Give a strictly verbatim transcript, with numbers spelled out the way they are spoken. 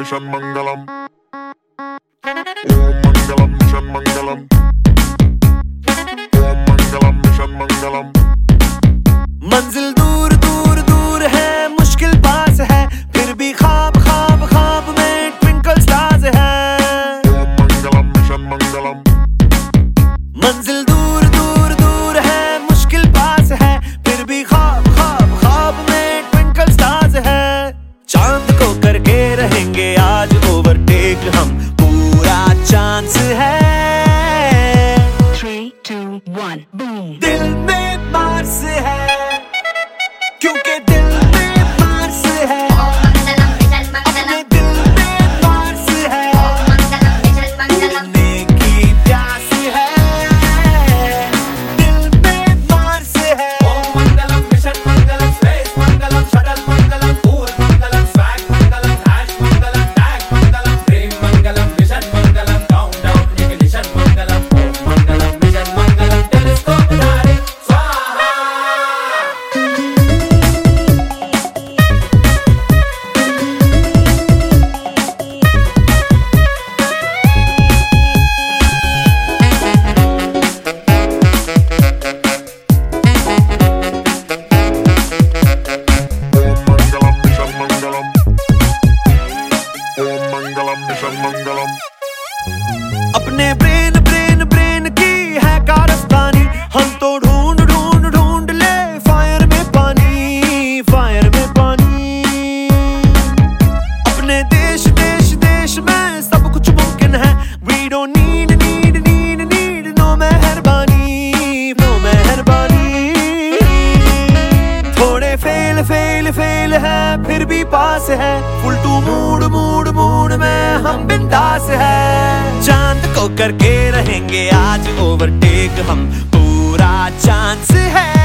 Mission मंगलम, ओम मंगलम मिशन मंगलम, ओम मंगलम मिशन मंगलम। मंजिल दूर दूर दूर है, मुश्किल पास है, फिर भी ख्वाब ख्वाब ख्वाब में ट्विंकल स्टार्स है। ओम मंगलम मिशन मंगलम। मंजिल दूर दूर दूर है, मुश्किल पास है, फिर भी ख्वाब ख्वाब ख्वाब में ट्विंकल स्टार्स है। चांद को करके रहेंगे आज ओवरटेक हम, पूरा चांस है। Three, two, one, boom. दिल में मार्स है, क्योंकि दिल में मार्स है, अपने दिल में मार्स है, उड़ने की प्यास है, दिल में मार्स है। ओम मंगलम मिशन मंगलम, स्पेस मंगलम, शटल मंगलम, फूल मंगलम, स्वैग मंगलम, हैश मंगलम, टैग मंगलम, ड्रीम मंगलम, मिशन मंगलम, काउंटडाउन इग्निशन मंगलम, ओम मंगलम मिशन मंगलम, टेलीस्कोप डायरेक्ट स्वाहा। ओम मंगलम मिशन मंगलम, ओम मंगलम मिशन मंगलम। अपने ब्रेन ब्रेन ब्रेन की है कारस्तानी, हम तो ढूंढ ढूंढ ढूंढ ले फायर में पानी, फायर में पानी। अपने देश देश देश में सब कुछ मुमकिन है, we don't need need need need no मेहरबानी, no मेहरबानी। थोड़े फेल फेल फेल है, फिर भी पास है, full to mood mood mood में हम बिंदास है। चांद को करके रहेंगे आज ओवरटेक हम, पूरा चांस है।